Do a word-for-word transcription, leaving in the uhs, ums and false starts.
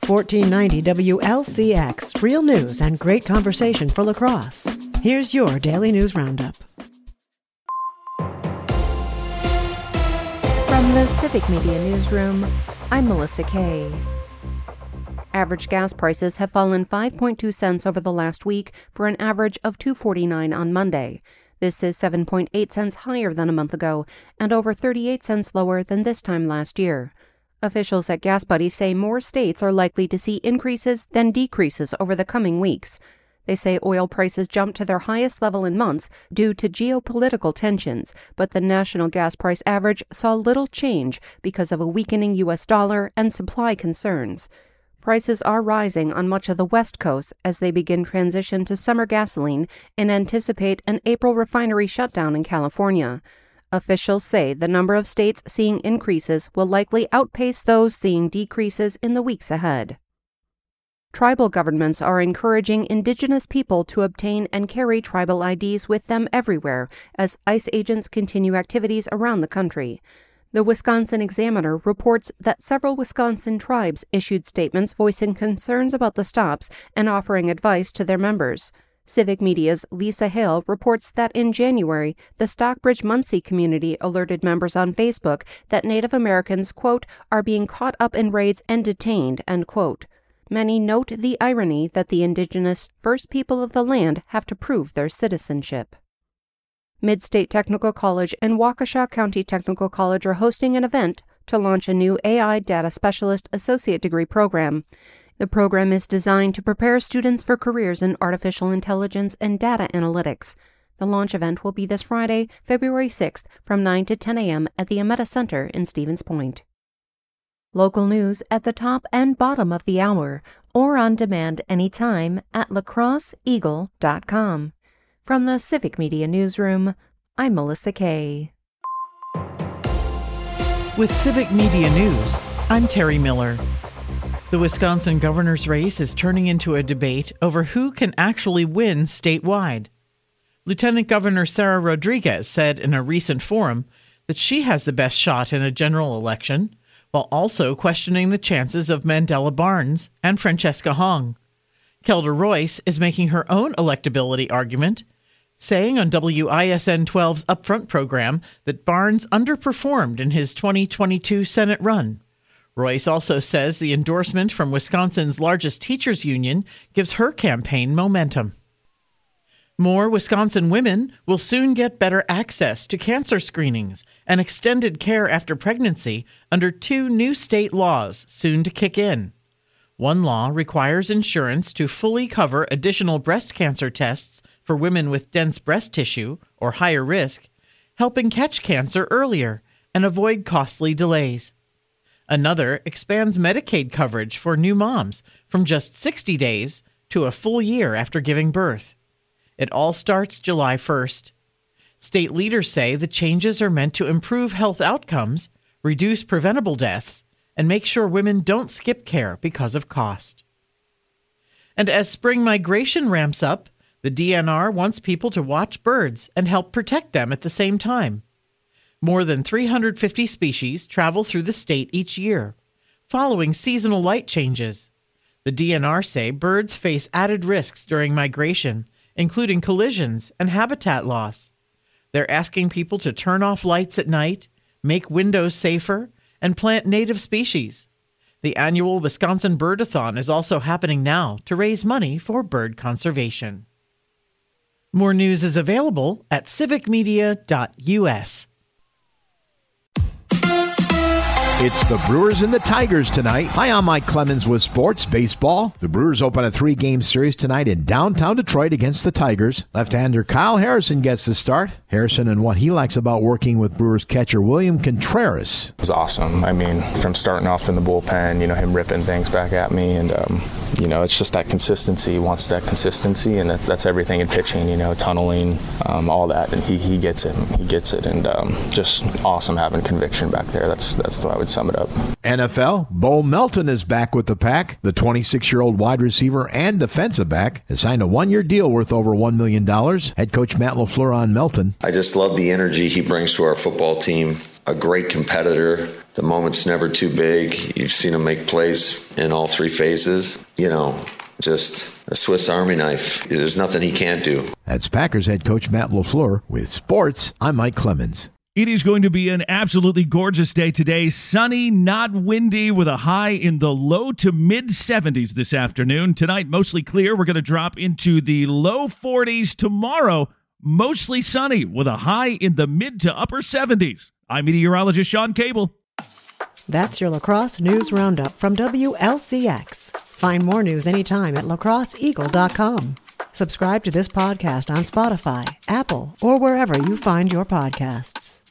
fourteen ninety W L C X, real news and great conversation for La Crosse. Here's your Daily News Roundup. From the Civic Media Newsroom, I'm Melissa Kay. Average gas prices have fallen five point two cents over the last week for an average of two dollars and forty-nine cents on Monday. This is seven point eight cents higher than a month ago and over thirty-eight cents lower than this time last year. Officials at Gas Buddy say more states are likely to see increases than decreases over the coming weeks. They say oil prices jumped to their highest level in months due to geopolitical tensions, but the national gas price average saw little change because of a weakening U S dollar and supply concerns. Prices are rising on much of the West Coast as they begin transition to summer gasoline and anticipate an April refinery shutdown in California. Officials say the number of states seeing increases will likely outpace those seeing decreases in the weeks ahead. Tribal governments are encouraging Indigenous people to obtain and carry tribal I Ds with them everywhere as ICE agents continue activities around the country. The Wisconsin Examiner reports that several Wisconsin tribes issued statements voicing concerns about the stops and offering advice to their members. Civic Media's Lisa Hale reports that in January, the Stockbridge-Muncie community alerted members on Facebook that Native Americans, quote, are being caught up in raids and detained, end quote. Many note the irony that the Indigenous First People of the land have to prove their citizenship. Midstate Technical College and Waukesha County Technical College are hosting an event to launch a new A I Data Specialist Associate Degree program. The program is designed to prepare students for careers in artificial intelligence and data analytics. The launch event will be this Friday, February sixth, from nine to ten a.m. at the Ameta Center in Stevens Point. Local news at the top and bottom of the hour, or on demand anytime at la crosse eagle dot com. From the Civic Media Newsroom, I'm Melissa Kay. With Civic Media News, I'm Terry Miller. The Wisconsin governor's race is turning into a debate over who can actually win statewide. Lieutenant Governor Sarah Rodriguez said in a recent forum that she has the best shot in a general election, while also questioning the chances of Mandela Barnes and Francesca Hong. Kelda Royce is making her own electability argument, saying on W I S N twelve's Upfront program that Barnes underperformed in his twenty twenty-two Senate run. Royce also says the endorsement from Wisconsin's largest teachers union gives her campaign momentum. More Wisconsin women will soon get better access to cancer screenings and extended care after pregnancy under two new state laws soon to kick in. One law requires insurance to fully cover additional breast cancer tests for women with dense breast tissue or higher risk, helping catch cancer earlier and avoid costly delays. Another expands Medicaid coverage for new moms from just sixty days to a full year after giving birth. It all starts July first. State leaders say the changes are meant to improve health outcomes, reduce preventable deaths, and make sure women don't skip care because of cost. And as spring migration ramps up, the D N R wants people to watch birds and help protect them at the same time. More than three hundred fifty species travel through the state each year, following seasonal light changes. The D N R say birds face added risks during migration, including collisions and habitat loss. They're asking people to turn off lights at night, make windows safer, and plant native species. The annual Wisconsin Birdathon is also happening now to raise money for bird conservation. More news is available at civic media dot u s. It's the Brewers and the Tigers tonight. Hi, I'm Mike Clemens with Sports Baseball. The Brewers open a three-game series tonight in downtown Detroit against the Tigers. Left-hander Kyle Harrison gets the start. Harrison and what he likes about working with Brewers catcher William Contreras. It was awesome. I mean, from starting off in the bullpen, you know, him ripping things back at me, and, um, you know, it's just that consistency. He wants that consistency, and that's, that's everything in pitching, you know, tunneling, um, all that, and he, he gets it. He gets it, and um, just awesome having conviction back there. That's, that's what I would sum it up. N F L, Bo Melton is back with the Pack. The twenty-six-year-old wide receiver and defensive back has signed a one-year deal worth over one million dollars. Head coach Matt LaFleur on Melton. I just love the energy he brings to our football team. a great competitor. The moment's never too big. You've seen him make plays in all three phases. You know, just a Swiss Army knife. There's nothing he can't do. That's Packers head coach Matt LaFleur. With sports, I'm Mike Clemens. It is going to be an absolutely gorgeous day today. Sunny, not windy, with a high in the low to mid seventies this afternoon. Tonight, mostly clear. We're going to drop into the low forties. Tomorrow, mostly sunny with a high in the mid to upper seventies. I'm meteorologist Sean Cable. That's your La Crosse News Roundup from W L C X. Find more news anytime at la crosse eagle dot com. Subscribe to this podcast on Spotify, Apple, or wherever you find your podcasts.